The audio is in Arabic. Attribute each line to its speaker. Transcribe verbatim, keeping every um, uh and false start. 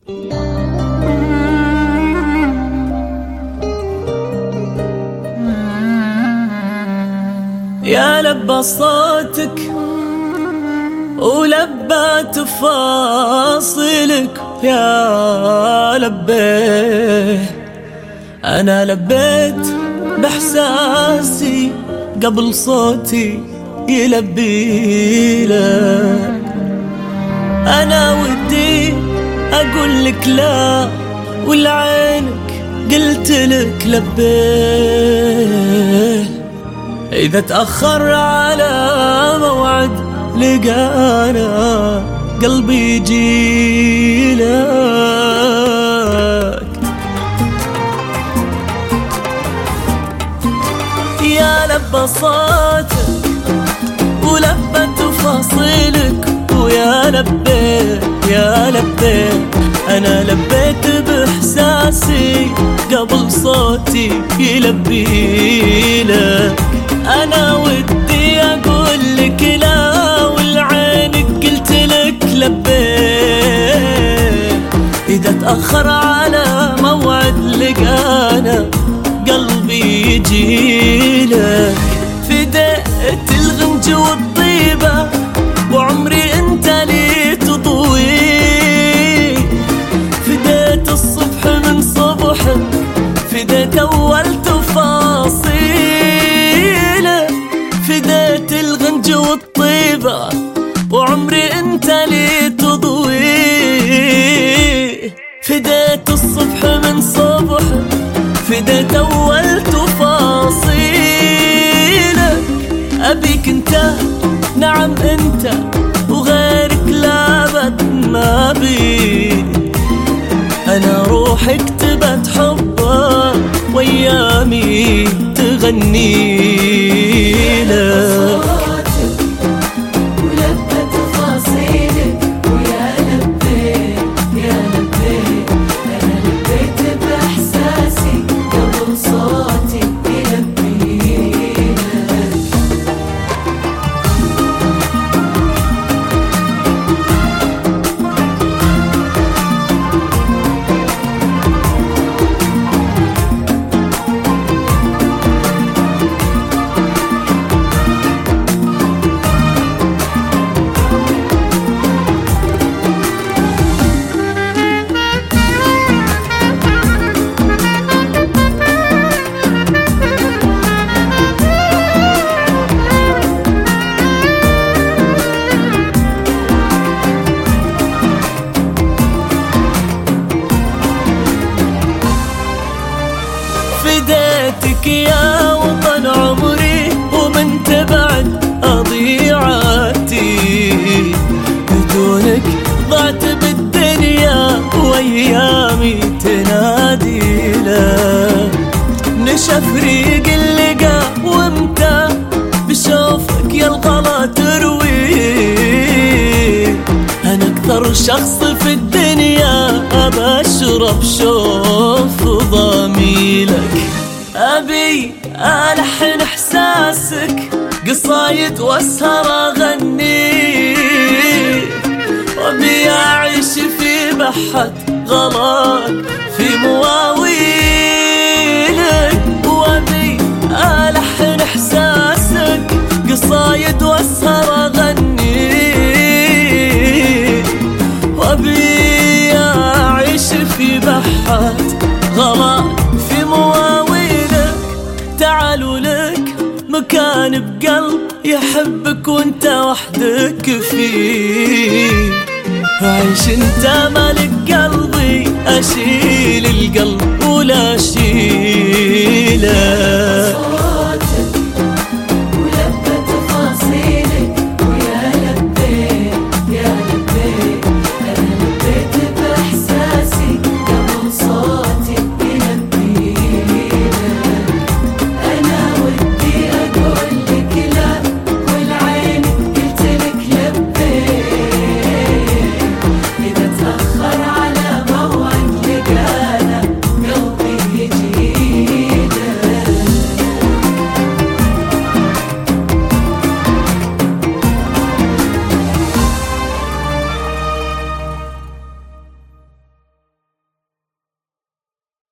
Speaker 1: يا لبى صوتك ولبى تفاصيلك، يا لبيه أنا لبيت بإحساسي قبل صوتي يلبي لك. أنا ودي أقول لك لا والعينك قلت لك لبيه. إذا تأخر على موعد لقانا قلبي يجيلك. يا لبى صوتك ولبى تفاصيلك، ويا لبيه يا لبيه أنا لبيت بإحساسي قبل صوتي يلبي لك. أنا ودي أقول لك لا والعينك قلت لك لبيه. إذا تأخر على موعد لقانا قلبي يجيلك. فديت الغمج والطيبة وعمري انت لي تضوي. فديت الصبح من صبحك، فديت أول تفاصيله. فديت الغنج والطيبة وعمري انت لي تضوي. فديت الصبح من صبحك، فديت أول تفاصيلك. أبيك انت، نعم انت، وغيرك لابد ما بي. أنا روحي كتبت حبك وأيامي تغني لك. فديتك يا وطن عمري ومن تبعد أضيعاتي. بدونك ضعت بالدنيا وأيامي تنادي لك. نشف ريق اللقا وامتى بشوفك يا الغلا تروي. أنا أكثر شخص في الدنيا أبشرب شوف ضميلك. أبي ألحن إحساسك قصايد وأسهر أغني. وأبي أعيش في بحة غلاك في مواويلك. وأبي ألحن إحساسك قصايد وأسهر أغني. وأبي أعيش في بحة غلاك في مواويلك. تعالوا لك مكان بقلب يحبك وانت وحدك فيه. عيش انت مالك قلبي، اشيل القلب ولا اشيله.